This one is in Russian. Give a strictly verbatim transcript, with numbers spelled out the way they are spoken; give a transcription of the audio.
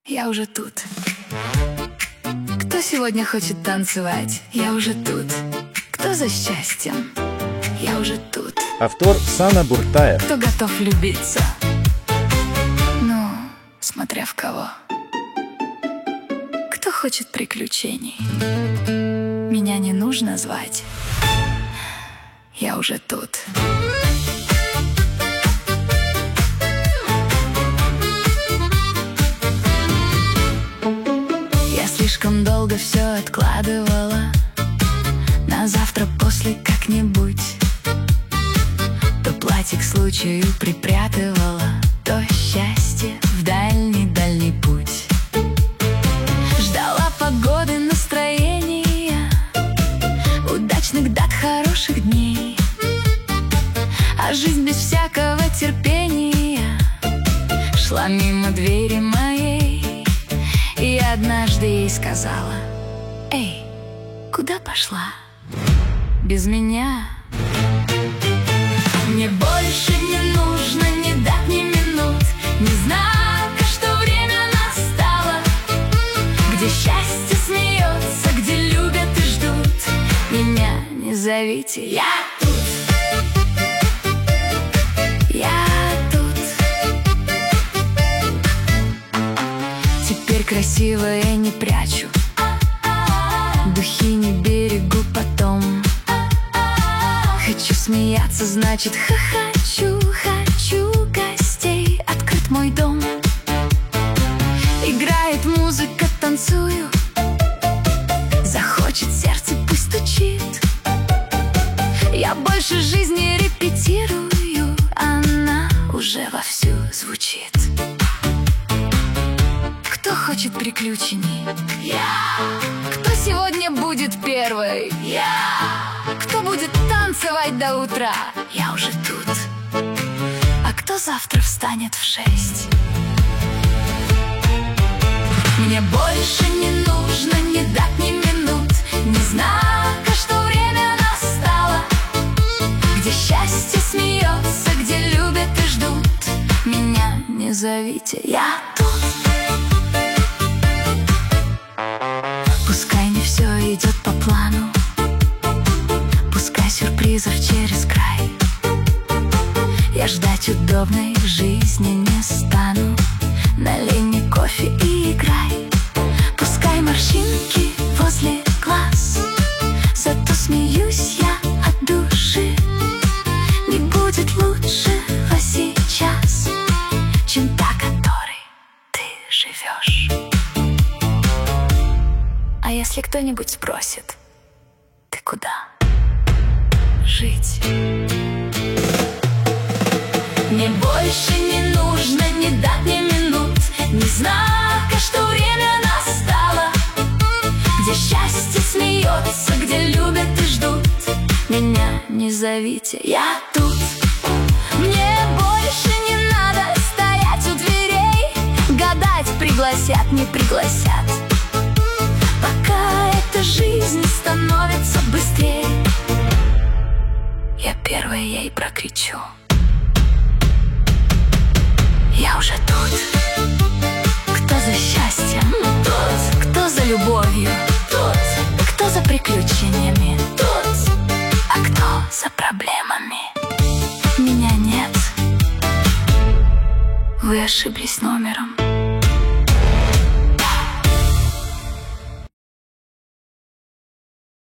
я уже тут. Кто сегодня хочет танцевать, я уже тут. Кто за счастьем, я уже тут. Автор Сана Буртаев. Кто готов влюбиться, ну, смотря в кого. Кто хочет приключений, меня не нужно звать, я уже тут. Я слишком долго все откладывала на завтра, после как-нибудь. То платье к случаю припрятывала, то счастье в дальний-дальний путь. Ждала погоды, настроения, удачных дат, хороших дней. А жизнь без всякого терпения шла мимо двери моей. И однажды ей сказала: эй, куда пошла без меня? Мне больше не нужно ни дат, ни минут, ни знака, что время настало. Где счастье смеется, где любят и ждут, меня не зовите, я тут. Я тут. Теперь красивое не прячу, духи не берегу потом. Хочу смеяться, значит хохочу. Хочу гостей, открыт мой дом. Играет музыка, танцую. Захочет сердце, пусть стучит. Я больше жизни репетирую, она уже вовсю звучит. Кто хочет приключений? Я. Кто сегодня будет первой? Я. Кто будет танцевать до утра? Я уже тут. А кто завтра встанет в шесть? Мне больше не нужно ни дат, ни минут, ни знака, что время настало. Где счастье смеется, где любят и ждут, меня не зовите, я тут. Пускай не все идет по плану, пускай сюрпризов через край. Я ждать удобной жизни не стану. Налей мне кофе и играй. Пускай морщинки возле глаз, зато смеюсь я от души. Не будет лучшего сейчас, чем та, которой ты живешь. А если кто-нибудь спросит: ты куда жить? Мне больше не нужно ни дат, ни минут, ни знака, что время настало. Где счастье смеется, где любят и ждут, меня не зовите, я тут. Мне больше не надо стоять у дверей, гадать, пригласят, не пригласят. Пока эта жизнь становится быстрее, я первая ей прокричу: я уже тут. Кто за счастьем? Тут. Кто за любовью? Тут. Кто за приключениями? Тут. А кто за проблемами? Меня нет. Вы ошиблись номером.